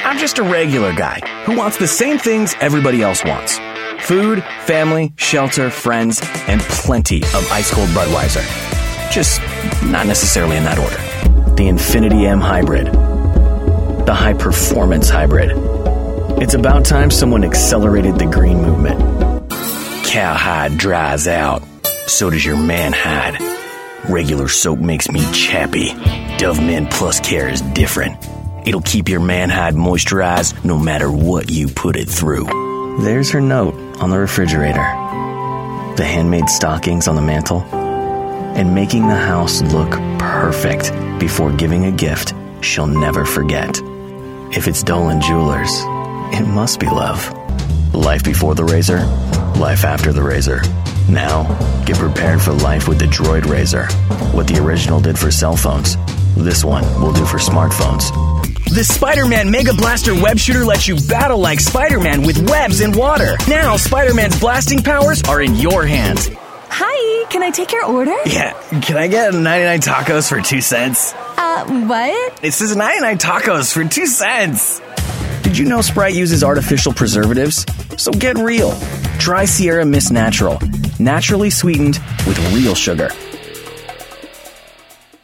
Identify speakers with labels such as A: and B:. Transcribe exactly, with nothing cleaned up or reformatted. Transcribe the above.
A: I'm just a regular guy who wants the same things everybody else wants. Food, family, shelter, friends, and plenty of ice-cold Budweiser. Just not necessarily in that order. The Infinity M Hybrid. The high-performance hybrid. It's about time someone accelerated the green movement. Cowhide dries out. So does your man hide. Regular soap makes me chappy. Dove Men Plus Care is different. It'll keep your man hide moisturized no matter what you put it through. There's her note on the refrigerator. The handmade stockings on the mantle. And making the house look perfect before giving a gift she'll never forget. If it's Dolan Jewelers, it must be love. Life before the razor, life after the razor. Now, get prepared for life with the Droid Razor. What the original did for cell phones, this one will do for smartphones. The Spider-Man Mega Blaster Web Shooter lets you battle like Spider-Man with webs and water. Now, Spider-Man's blasting powers are in your hands.
B: Hi, can I take your order?
A: Yeah, can I get ninety-nine tacos for two cents?
B: Uh, what?
A: It says ninety-nine tacos for two cents. Did you know Sprite uses artificial preservatives? So get real. Try Sierra Mist Natural. Naturally sweetened with real sugar.